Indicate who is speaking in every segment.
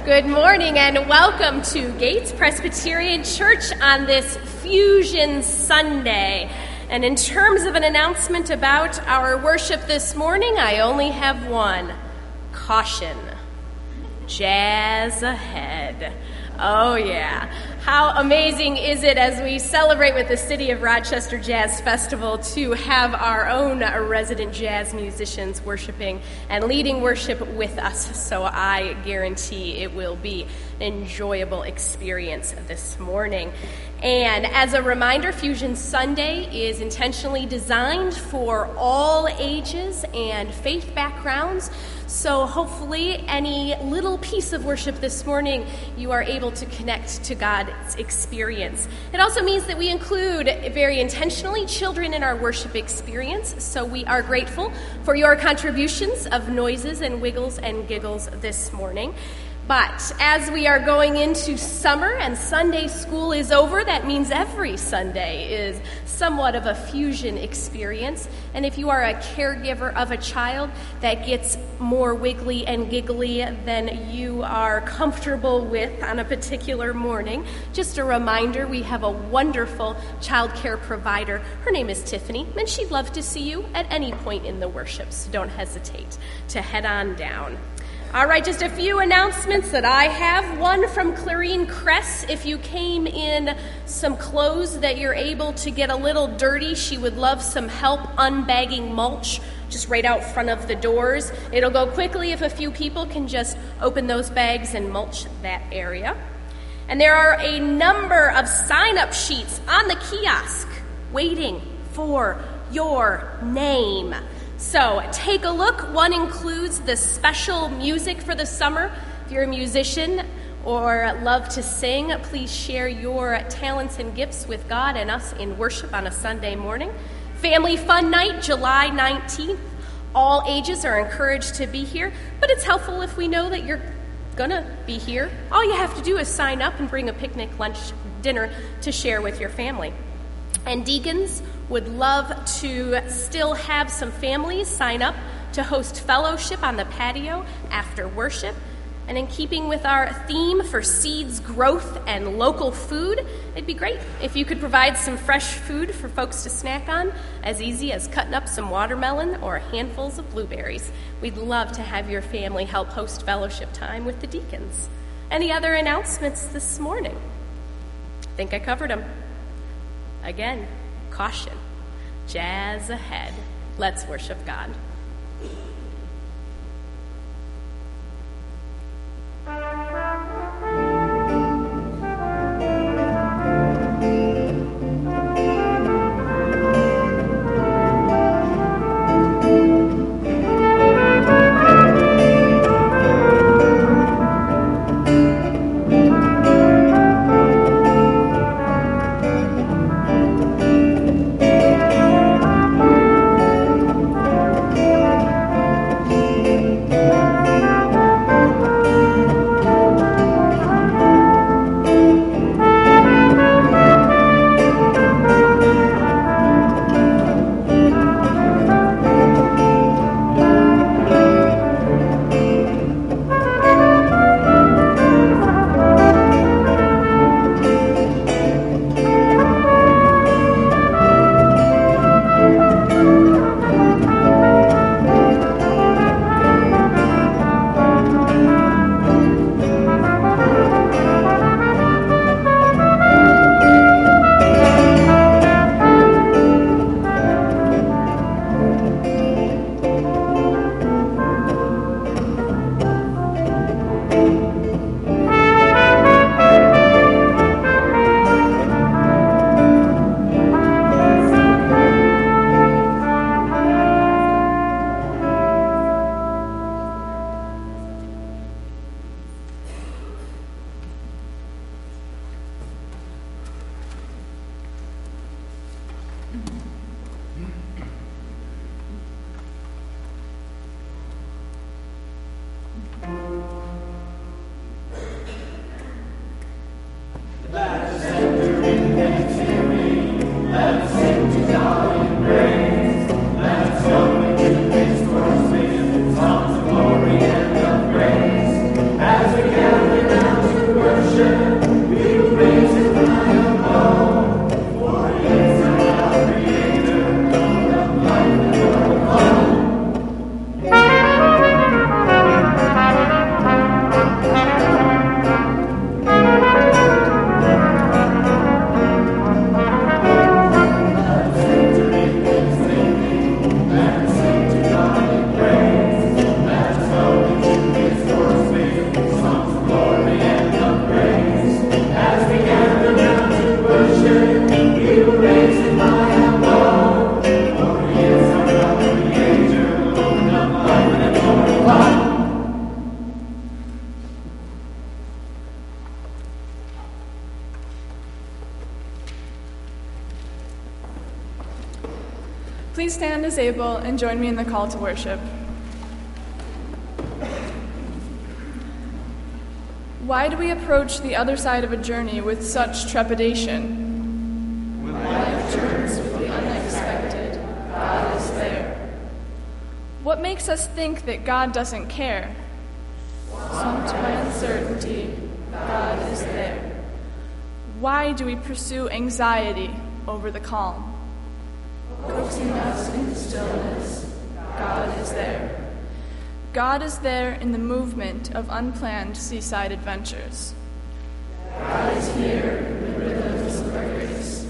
Speaker 1: Good morning and welcome to Gates Presbyterian Church on this Fusion Sunday. And in terms of an announcement about our worship this morning, I only have one. Caution. Jazz ahead. Oh yeah. How amazing is it as we celebrate with the City of Rochester Jazz Festival to have our own resident jazz musicians worshiping and leading worship with us. So I guarantee it will be an enjoyable experience this morning. And as a reminder, Fusion Sunday is intentionally designed for all ages and faith backgrounds. So hopefully any little piece of worship this morning, you are able to connect to God's experience. It also means that we include very intentionally children in our worship experience. So we are grateful for your contributions of noises and wiggles and giggles this morning. But as we are going into summer and Sunday school is over, that means every Sunday is somewhat of a fusion experience. And if you are a caregiver of a child that gets more wiggly and giggly than you are comfortable with on a particular morning, just a reminder, we have a wonderful child care provider. Her name is Tiffany, and she'd love to see you at any point in the worship, so don't hesitate to head on down. All right, just a few announcements that I have. One from Clarine Kress. If you came in some clothes that you're able to get a little dirty, she would love some help unbagging mulch just right out front of the doors. It'll go quickly if a few people can just open those bags and mulch that area. And there are a number of sign-up sheets on the kiosk waiting for your name. So take a look. One includes the special music for the summer. If you're a musician or love to sing, please share your talents and gifts with God and us in worship on a Sunday morning. Family Fun Night, July 19th. All ages are encouraged to be here, but it's helpful if we know that you're gonna be here. All you have to do is sign up and bring a picnic, lunch, dinner to share with your family. And deacons would love to still have some families sign up to host fellowship on the patio after worship. And in keeping with our theme for seeds, growth, and local food, it'd be great if you could provide some fresh food for folks to snack on, as easy as cutting up some watermelon or handfuls of blueberries. We'd love to have your family help host fellowship time with the deacons. Any other announcements this morning? I think I covered them. Again, caution, jazz ahead. Let's worship God.
Speaker 2: Please stand as able and join me in the call to worship. Why do we approach the other side of a journey with such trepidation? When life turns with the unexpected, God is there. What makes us think that God doesn't care? Swamped by uncertainty, God is there. Why do we pursue anxiety over the calm? Coaxing us into stillness, God is there. God is there in the movement of unplanned seaside adventures. God is here in the rhythms of our grace.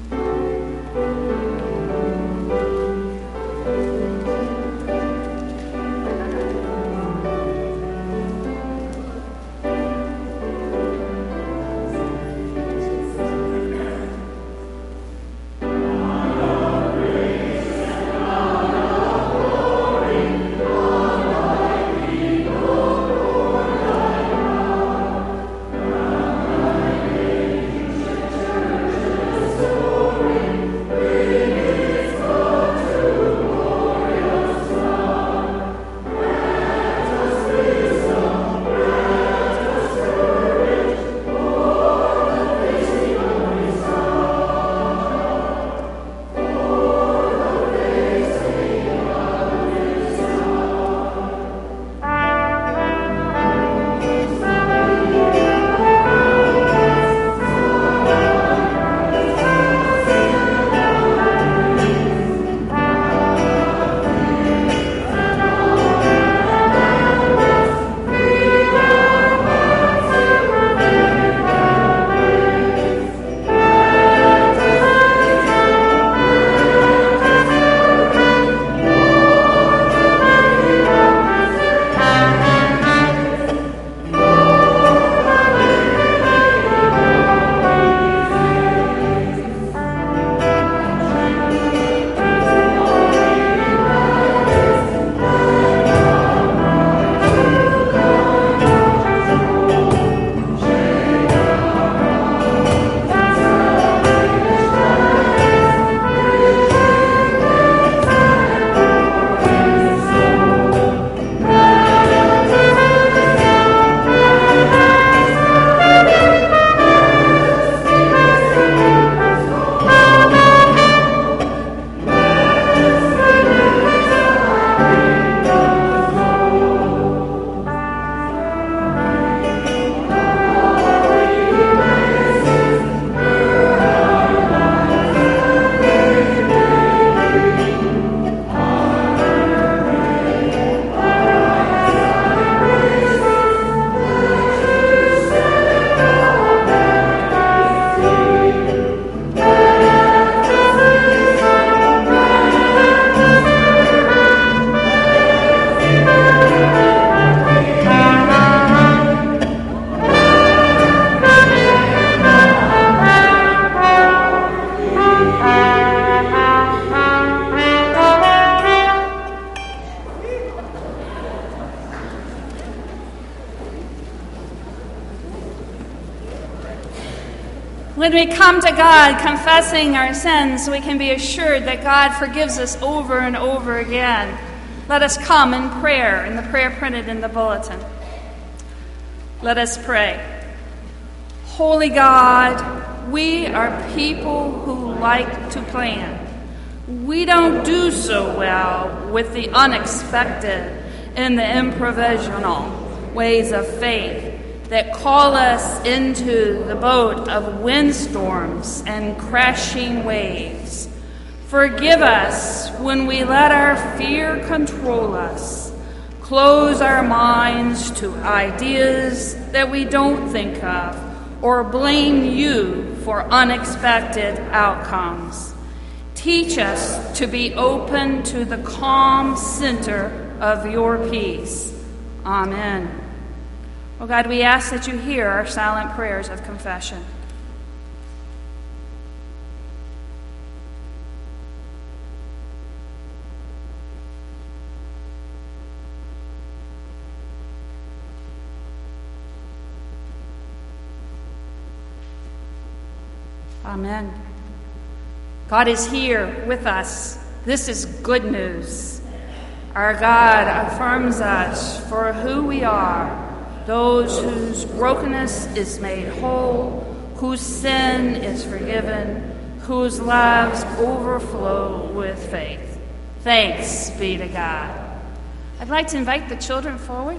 Speaker 3: When we come to God confessing our sins, we can be assured that God forgives us over and over again. Let us come in prayer, in the prayer printed in the bulletin. Let us pray. Holy God, we are people who like to plan. We don't do so well with the unexpected and the improvisational ways of faith that call us into the boat of windstorms and crashing waves. Forgive us when we let our fear control us, close our minds to ideas that we don't think of, or blame you for unexpected outcomes. Teach us to be open to the calm center of your peace. Amen. Oh God, we ask that you hear our silent prayers of confession. Amen. God is here with us This is good news. Our God affirms us for who we are, those whose brokenness is made whole, whose sin is forgiven, whose lives overflow with faith. Thanks be to God. I'd like to invite the children forward.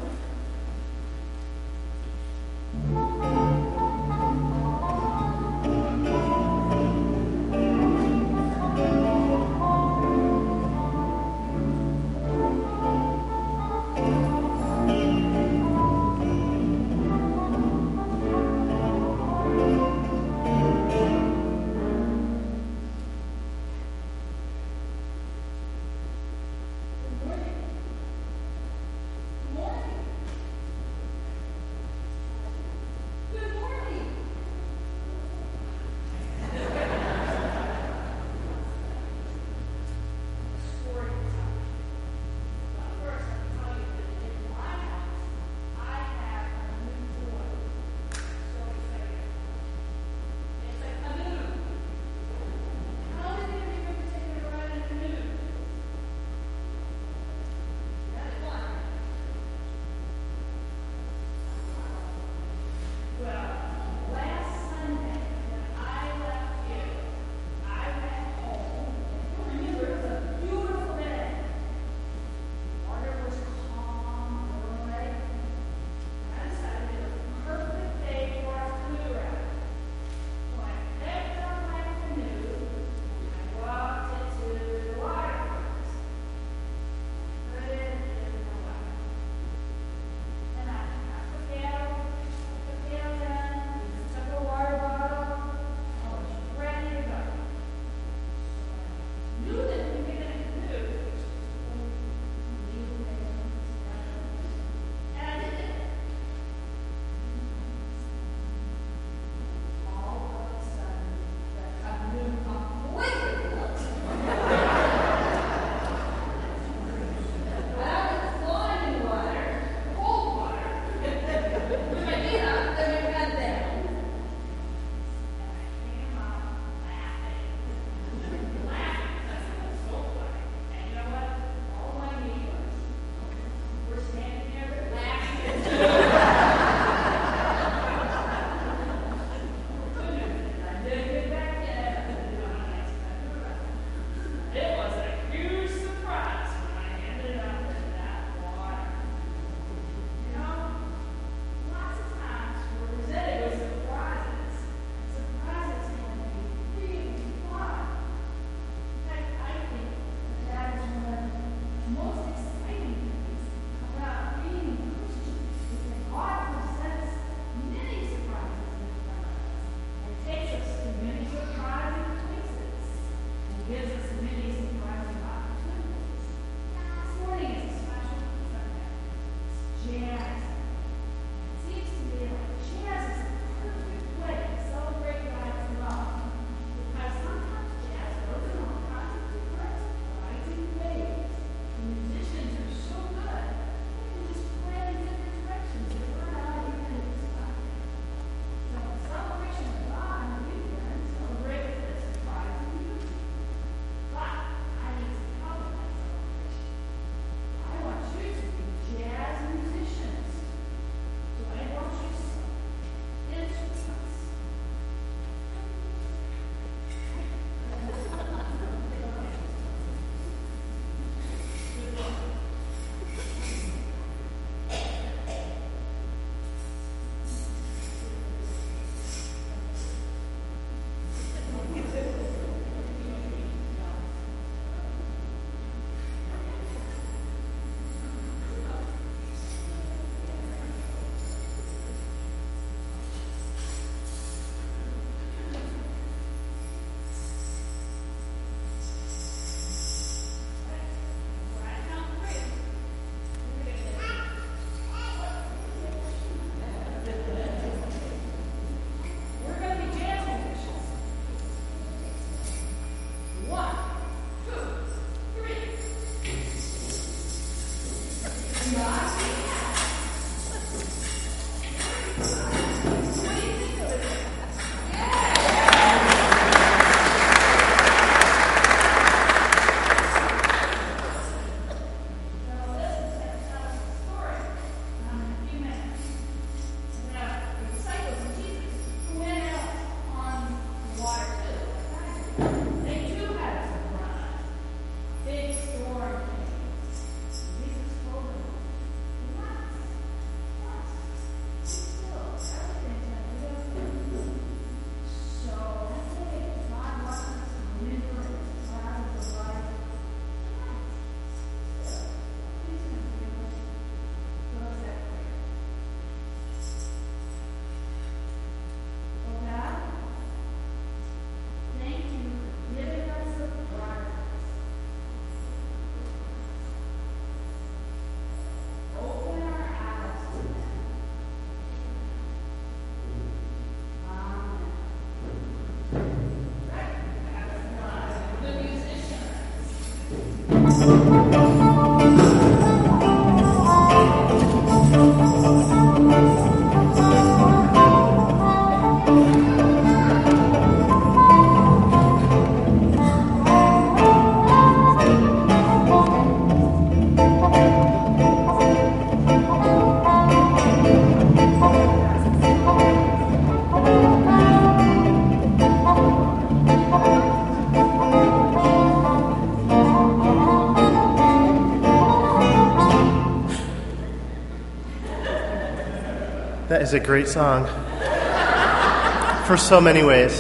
Speaker 4: That is a great song for so many ways.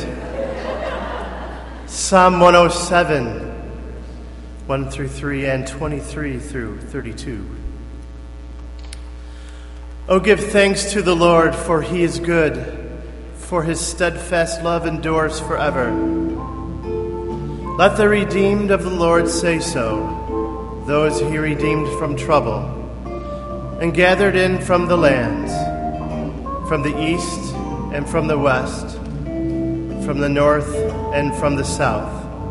Speaker 4: Psalm 107, 1 through 3 and 23 through 32. Oh, give thanks to the Lord, for he is good, for his steadfast love endures forever. Let the redeemed of the Lord say so, those he redeemed from trouble and gathered in from the lands, from the east and from the west, from the north and from the south.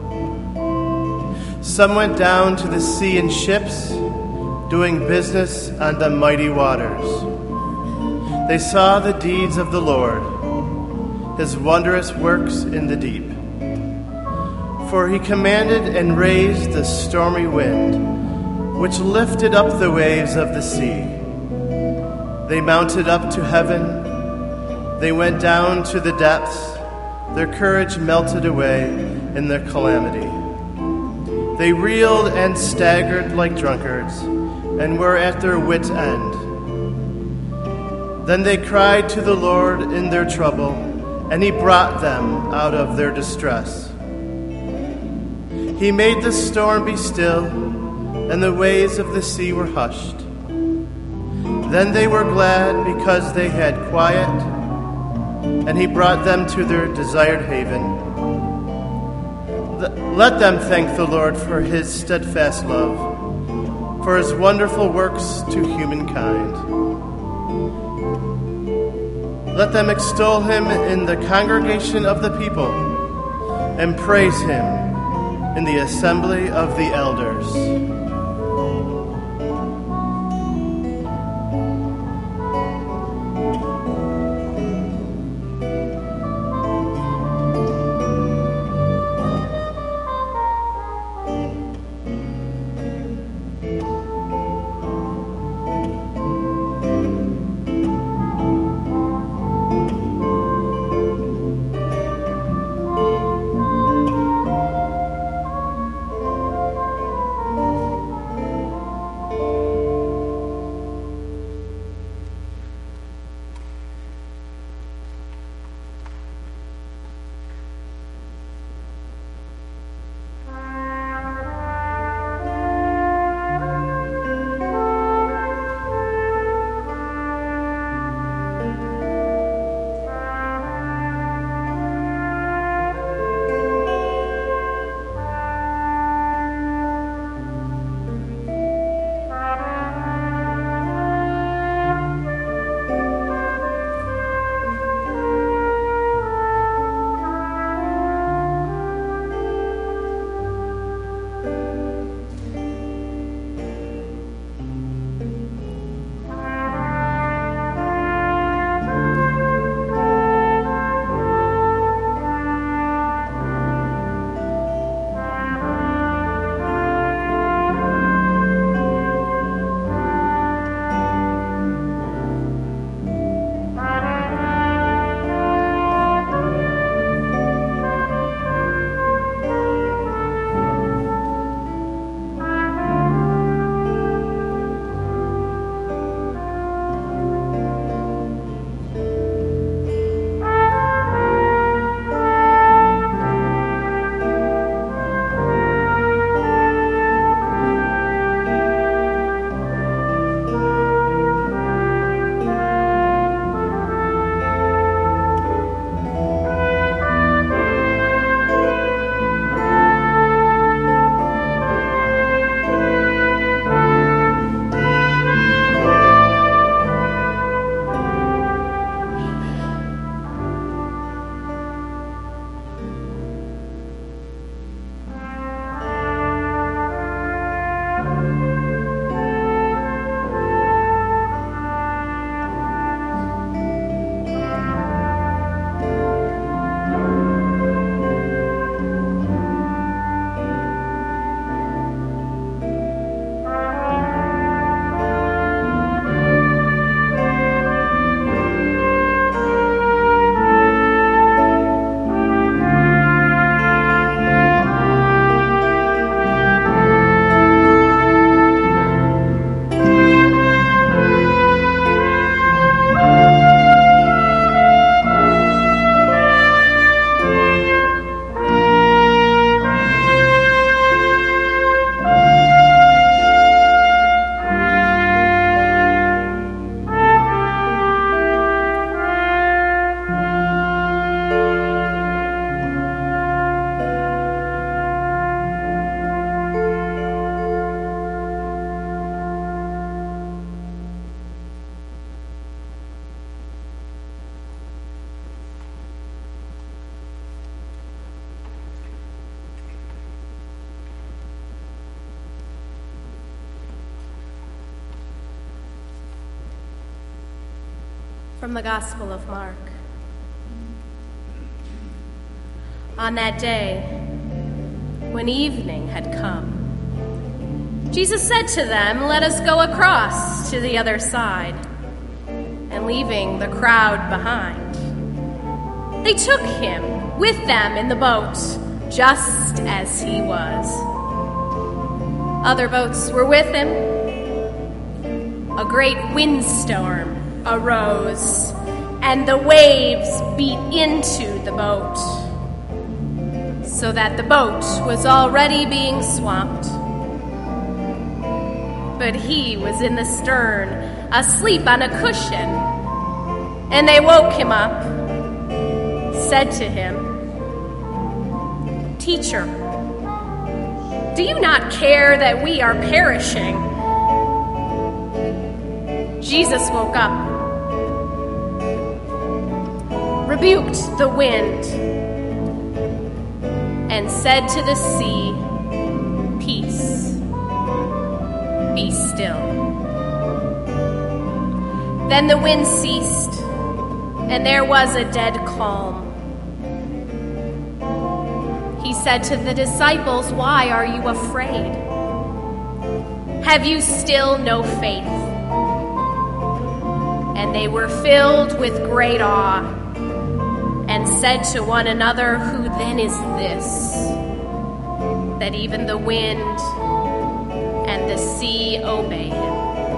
Speaker 4: Some went down to the sea in ships, doing business on the mighty waters. They saw the deeds of the Lord, his wondrous works in the deep. For he commanded and raised the stormy wind, which lifted up the waves of the sea. They mounted up to heaven. They went down to the depths. Their courage melted away in their calamity. They reeled and staggered like drunkards and were at their wits' end. Then they cried to the Lord in their trouble, and he brought them out of their distress. He made the storm be still, and the waves of the sea were hushed. Then they were glad because they had quiet, and he brought them to their desired haven. Let them thank the Lord for his steadfast love, for his wonderful works to humankind. Let them extol him in the congregation of the people, and praise him in the assembly of the elders.
Speaker 1: from the Gospel of Mark. On that day, when evening had come, Jesus said to them, "Let us go across to the other side." And leaving the crowd behind, they took him with them in the boat, just as he was. Other boats were with him. A great windstorm arose, and the waves beat into the boat, so that the boat was already being swamped. But he was in the stern, asleep on a cushion. And they woke him up, said to him, "Teacher, do you not care that we are perishing?" Jesus woke up, rebuked the wind, and said to the sea, "Peace, be still." Then the wind ceased, and there was a dead calm. He said to the disciples, "Why are you afraid? Have you still no faith?" And they were filled with great awe and said to one another, "Who then is this, that even the wind and the sea obey him?"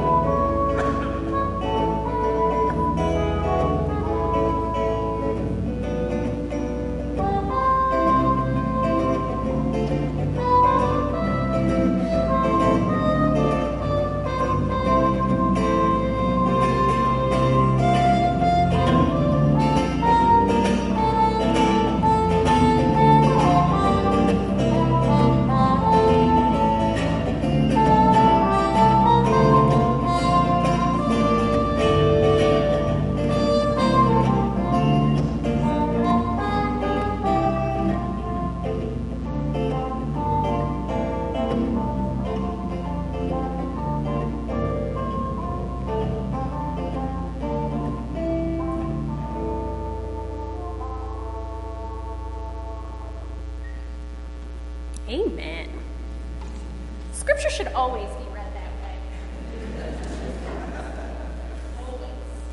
Speaker 1: Amen. Scripture should always be read that way. Always.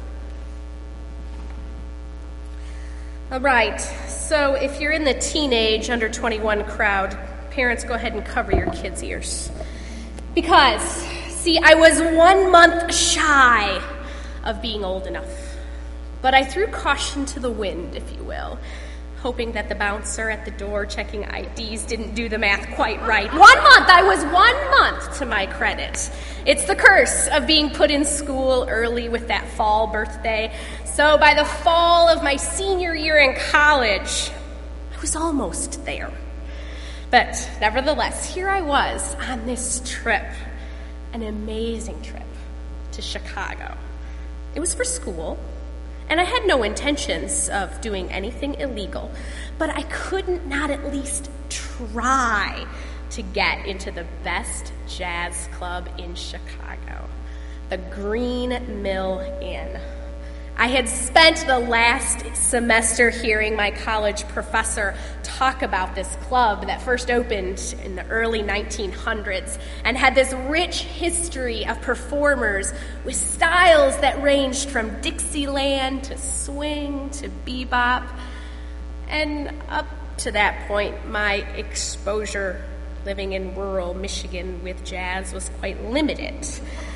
Speaker 1: All right, so if you're in the teenage under 21 crowd, parents, go ahead and cover your kids' ears. Because, see, I was 1 month shy of being old enough. But I threw caution to the wind, if you will, hoping that the bouncer at the door checking IDs didn't do the math quite right. 1 month! I was 1 month to my credit. It's the curse of being put in school early with that fall birthday. So by the fall of my senior year in college, I was almost there. But nevertheless, here I was on this trip, an amazing trip to Chicago. It was for school. And I had no intentions of doing anything illegal, but I couldn't not at least try to get into the best jazz club in Chicago, the Green Mill Inn. I had spent the last semester hearing my college professor talk about this club that first opened in the early 1900s and had this rich history of performers with styles that ranged from Dixieland to swing to bebop. And up to that point, my exposure living in rural Michigan with jazz was quite limited.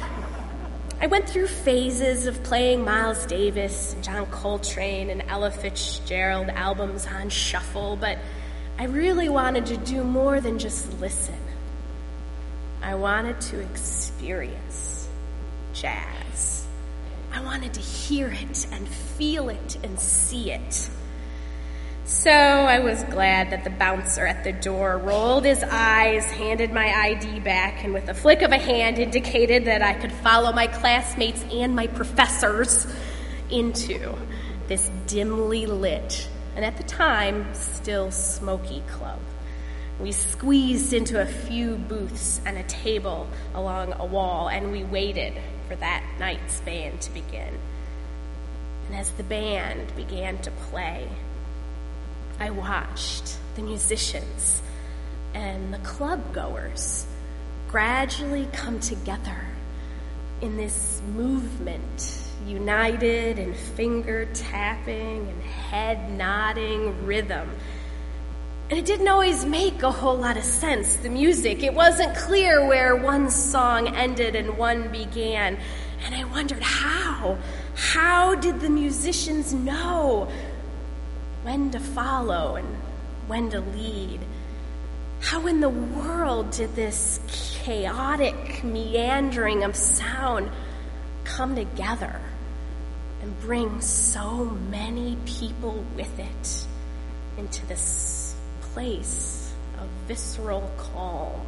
Speaker 1: I went through phases of playing Miles Davis, John Coltrane, and Ella Fitzgerald albums on shuffle, but I really wanted to do more than just listen. I wanted to experience jazz. I wanted to hear it and feel it and see it. So I was glad that the bouncer at the door rolled his eyes, handed my ID back, and with a flick of a hand indicated that I could follow my classmates and my professors into this dimly lit, and at the time, still smoky club. We squeezed into a few booths and a table along a wall, and we waited for that night's band to begin. And as the band began to play, I watched the musicians and the club goers gradually come together in this movement, united in finger tapping and head nodding rhythm. And it didn't always make a whole lot of sense, the music. It wasn't clear where one song ended and one began. And I wondered how? How did the musicians know when to follow and when to lead? How in the world did this chaotic meandering of sound come together and bring so many people with it into this place of visceral calm?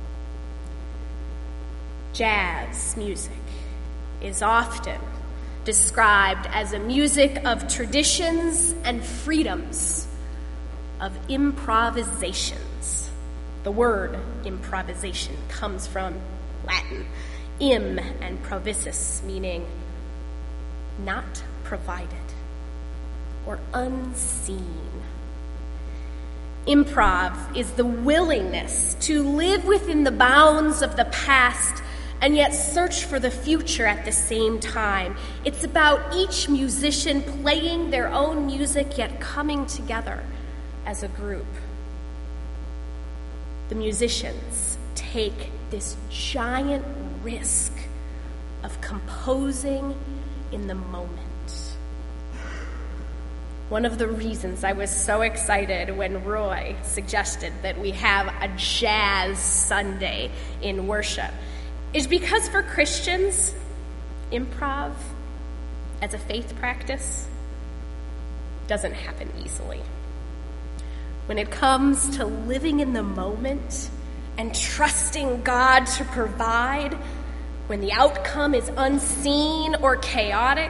Speaker 1: Jazz music is often described as a music of traditions and freedoms, of improvisations. The word improvisation comes from Latin, im and provisus, meaning not provided or unseen. Improv is the willingness to live within the bounds of the past and yet search for the future at the same time. It's about each musician playing their own music yet coming together as a group. The musicians take this giant risk of composing in the moment. One of the reasons I was so excited when Roy suggested that we have a Jazz Sunday in worship is because for Christians, improv as a faith practice doesn't happen easily. When it comes to living in the moment and trusting God to provide, when the outcome is unseen or chaotic,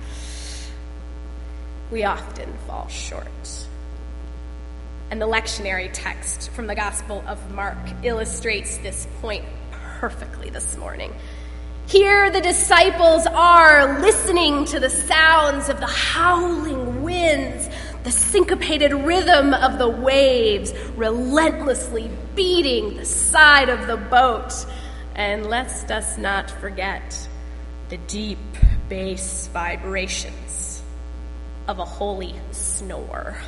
Speaker 1: we often fall short. And the lectionary text from the Gospel of Mark illustrates this point perfectly this morning. Here the disciples are listening to the sounds of the howling winds, the syncopated rhythm of the waves relentlessly beating the side of the boat. And let us not forget the deep bass vibrations of a holy snore.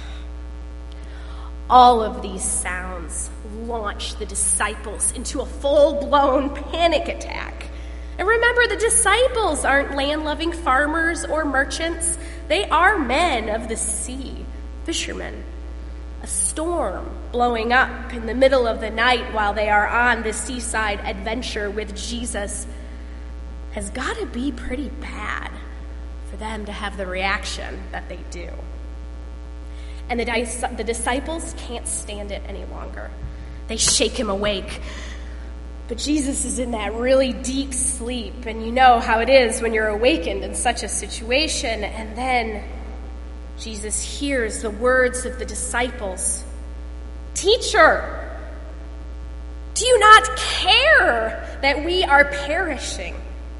Speaker 1: All of these sounds launch the disciples into a full-blown panic attack. And remember, the disciples aren't land-loving farmers or merchants. They are men of the sea, fishermen. A storm blowing up in the middle of the night while they are on the seaside adventure with Jesus has got to be pretty bad for them to have the reaction that they do. And the disciples can't stand it any longer. They shake him awake. But Jesus is in that really deep sleep, and you know how it is when you're awakened in such a situation. And then Jesus hears the words of the disciples. "Teacher, do you not care that we are perishing?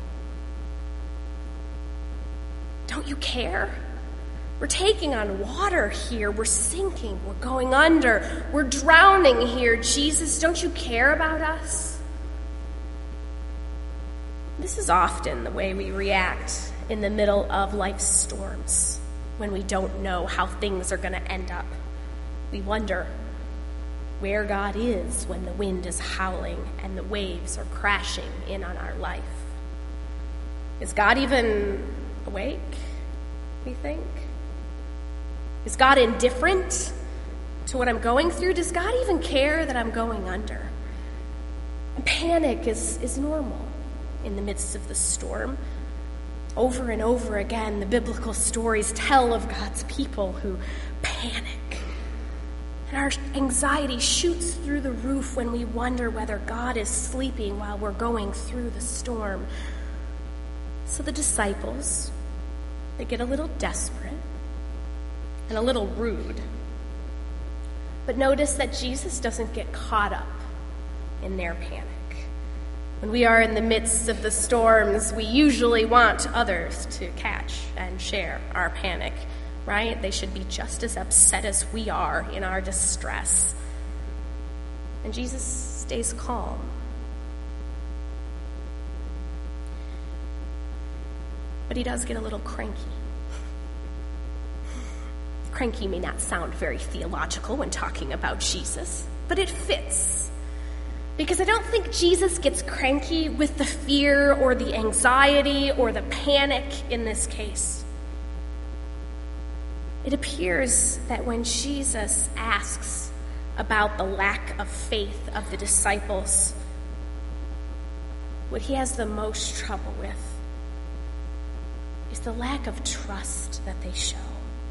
Speaker 1: Don't you care? We're taking on water here. We're sinking. We're going under. We're drowning here. Jesus, don't you care about us?" This is often the way we react in the middle of life's storms, when we don't know how things are going to end up. We wonder where God is when the wind is howling and the waves are crashing in on our life. Is God even awake, we think? Is God indifferent to what I'm going through? Does God even care that I'm going under? And panic is normal in the midst of the storm. Over and over again, the biblical stories tell of God's people who panic. And our anxiety shoots through the roof when we wonder whether God is sleeping while we're going through the storm. So the disciples, they get a little desperate and a little rude. But notice that Jesus doesn't get caught up in their panic. When we are in the midst of the storms, we usually want others to catch and share our panic, right? They should be just as upset as we are in our distress. And Jesus stays calm. But he does get a little cranky. Cranky may not sound very theological when talking about Jesus, but it fits. Because I don't think Jesus gets cranky with the fear or the anxiety or the panic in this case. It appears that when Jesus asks about the lack of faith of the disciples, what he has the most trouble with is the lack of trust that they show.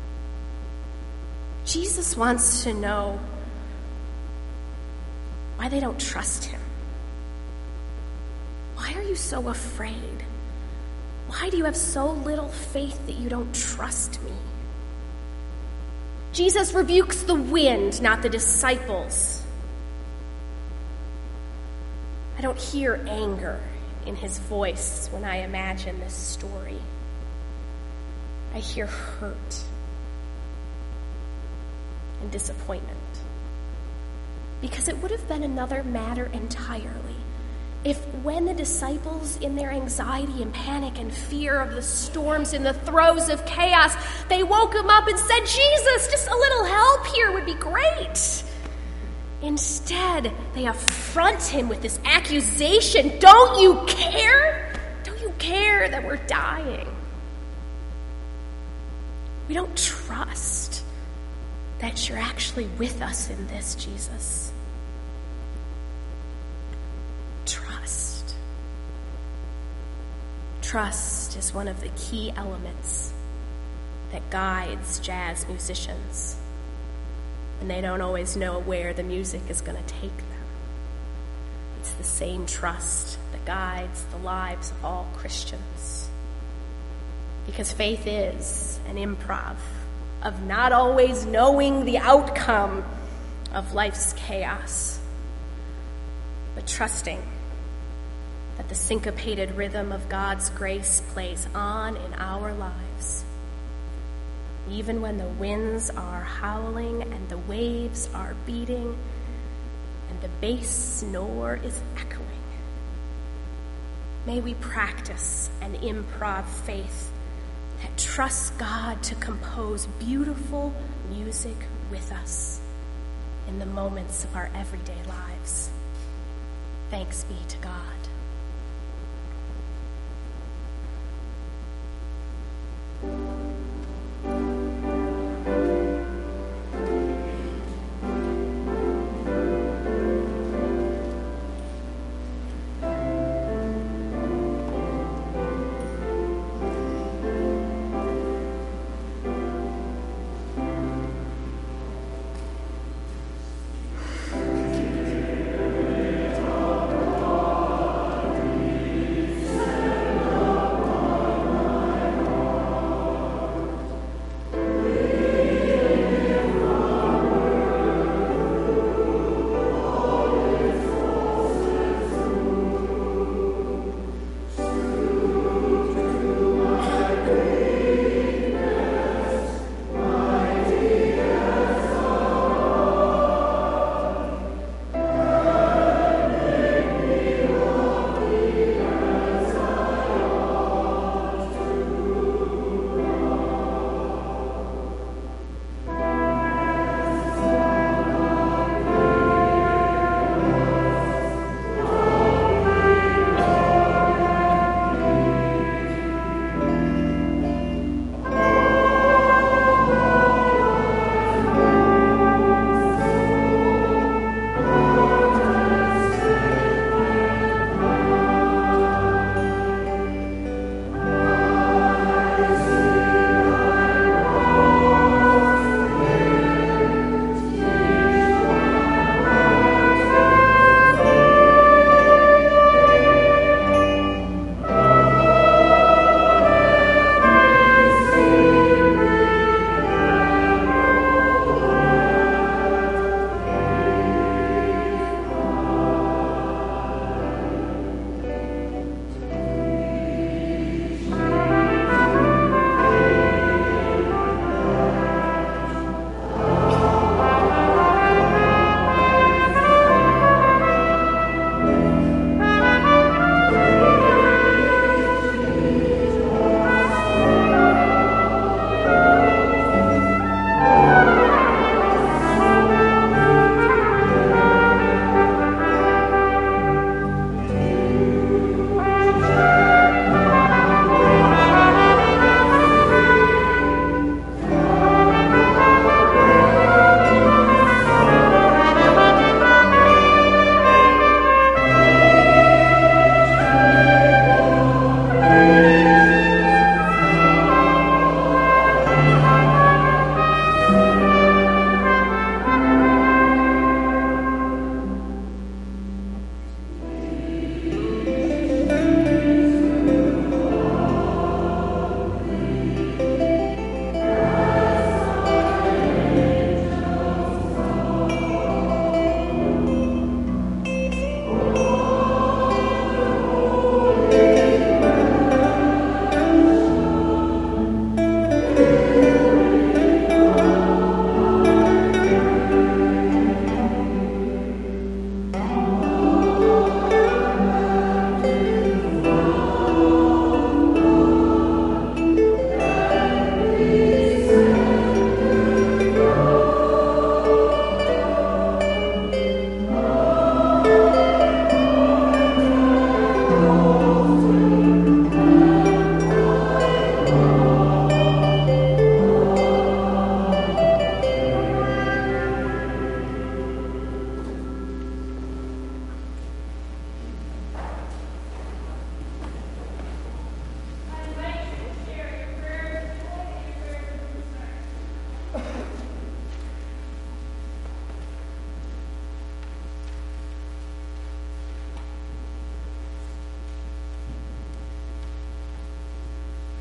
Speaker 1: Jesus wants to know why they don't trust him. Why are you so afraid? Why do you have so little faith that you don't trust me? Jesus rebukes the wind, not the disciples. I don't hear anger in his voice when I imagine this story. I hear hurt and disappointment. Because it would have been another matter entirely if, when the disciples, in their anxiety and panic and fear of the storms, in the throes of chaos, they woke him up and said, "Jesus, just a little help here would be great." Instead, they affront him with this accusation. Don't you care? Don't you care that we're dying? We don't trust that you're actually with us in this, Jesus. Trust. Trust is one of the key elements that guides jazz musicians, and they don't always know where the music is going to take them. It's the same trust that guides the lives of all Christians. Because faith is an improv of not always knowing the outcome of life's chaos, but trusting that the syncopated rhythm of God's grace plays on in our lives, even when the winds are howling and the waves are beating and the bass snore is echoing. May we practice an improv faith that trusts God to compose beautiful music with us in the moments of our everyday lives. Thanks be to God.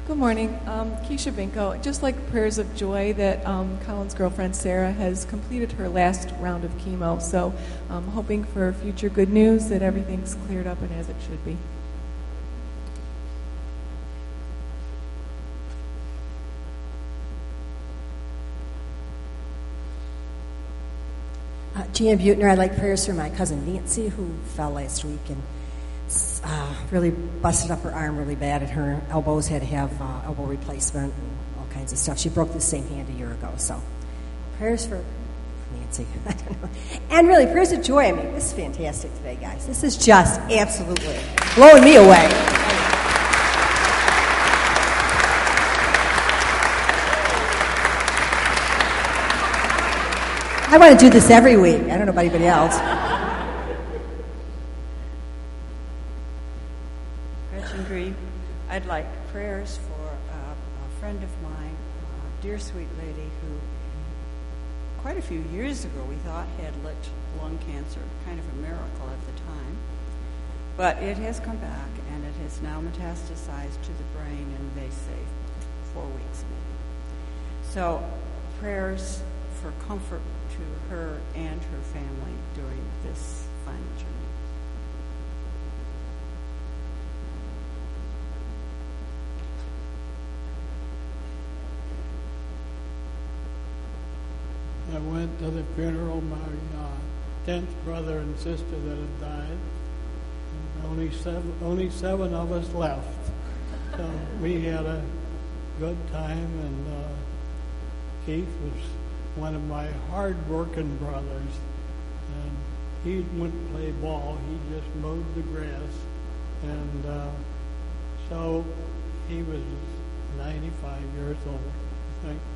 Speaker 5: Good morning. Keisha Binko. Just like prayers of joy that Colin's girlfriend Sarah has completed her last round of chemo. So I'm hoping for future good news that everything's cleared up and as it should be.
Speaker 6: Gina Butner, I'd like prayers for my cousin Nancy, who fell last week and really busted up her arm really bad, and her elbows had to have elbow replacement and all kinds of stuff. She broke the same hand a year ago, so prayers for Nancy. I don't know. And really, prayers of joy. I mean, this is fantastic today, guys. This is just absolutely blowing me away. I want to do this every week. I don't know about anybody else.
Speaker 7: Gretchen Grieve. I'd like prayers for a friend of mine, a dear sweet lady who quite a few years ago we thought had lung cancer, kind of a miracle at the time. But it has come back, and it has now metastasized to the brain, and they say 4 weeks maybe. So prayers for comfort to her and her family during this final journey.
Speaker 8: I went to the funeral of my 10th brother and sister that had died. And only seven of us left. So we had a good time, and Keith was one of my hard-working brothers, and he wouldn't play ball. He just mowed the grass, and so he was 95 years old. Thank you.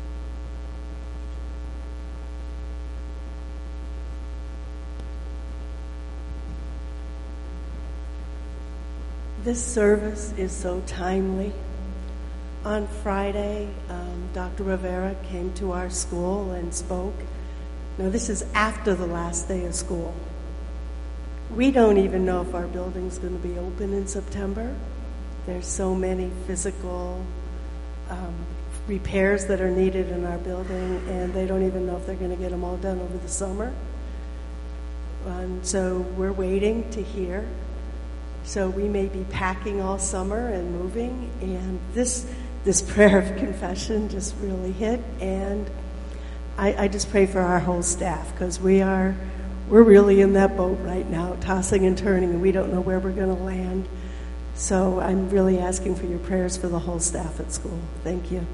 Speaker 9: This service is so timely. On Friday, Dr. Rivera came to our school and spoke. Now, this is after the last day of school. We don't even know if our building's going to be open in September. There's so many physical repairs that are needed in our building, and they don't even know if they're going to get them all done over the summer. And so we're waiting to hear. So we may be packing all summer and moving, and this prayer of confession just really hit. And I just pray for our whole staff, because we're really in that boat right now, tossing and turning, and we don't know where we're going to land. So I'm really asking for your prayers for the whole staff at school. Thank you.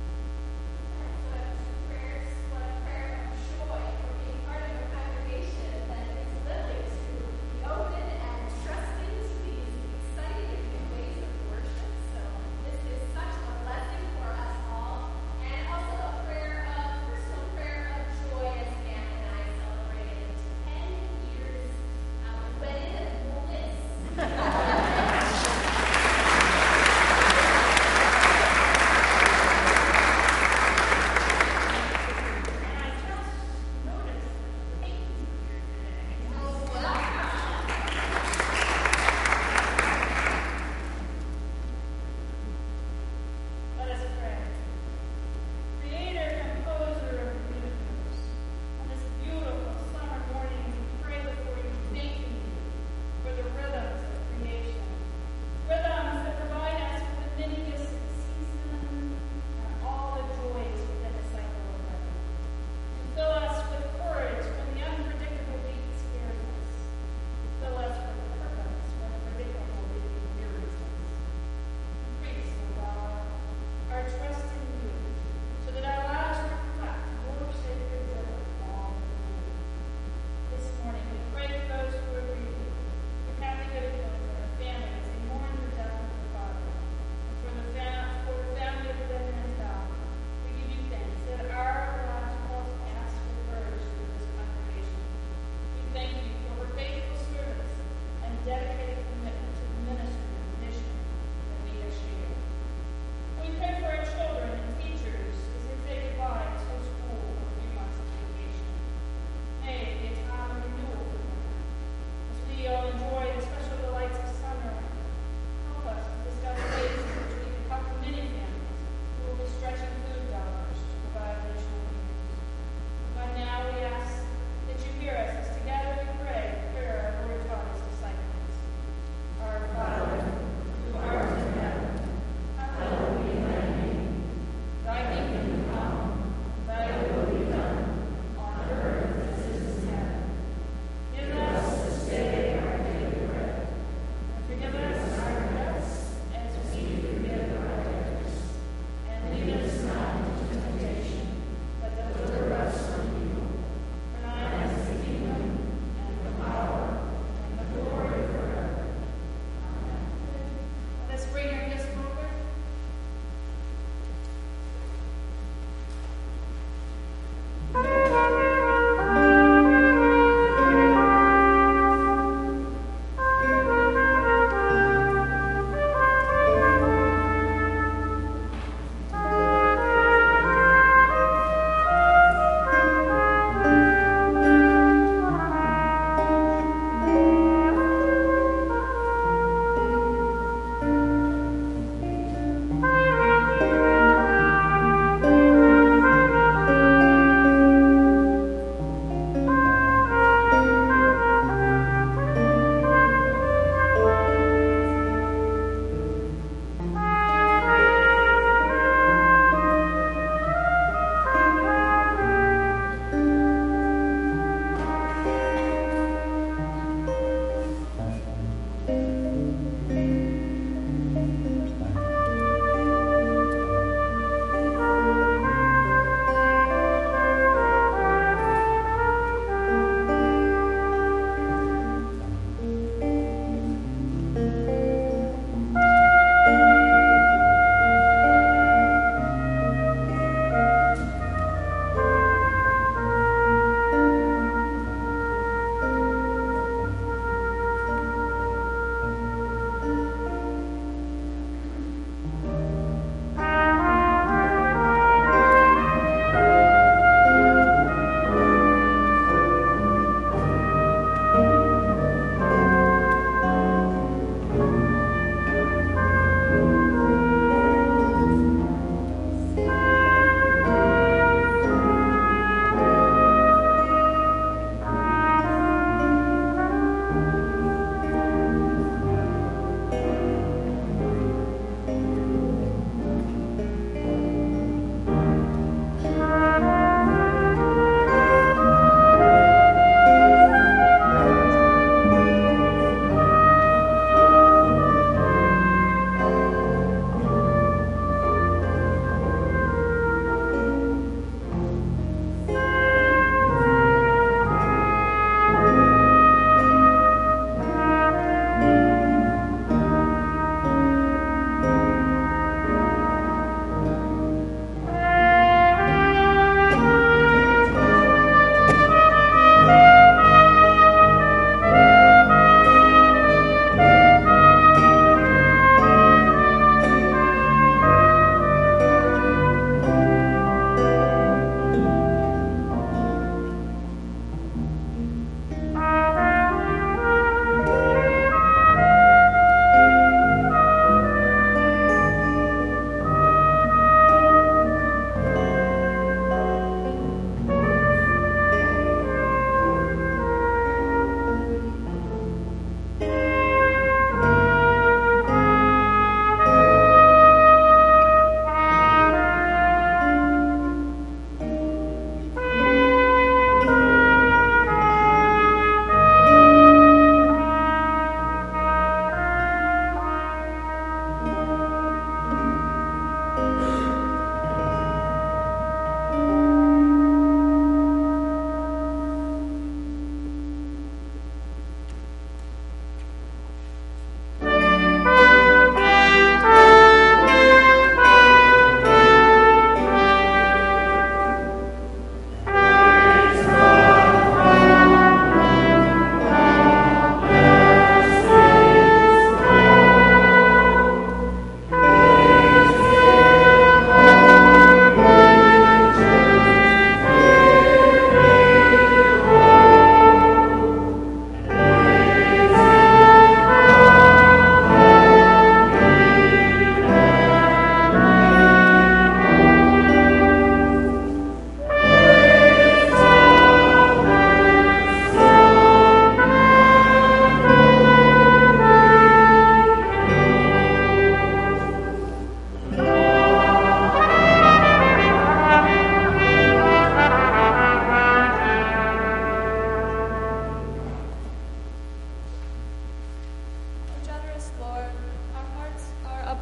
Speaker 10: Prayer of joy for being part of a congregation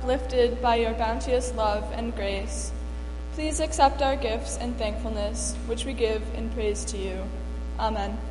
Speaker 2: uplifted by your bounteous love and grace, please accept our gifts and thankfulness, which we give in praise to you. Amen.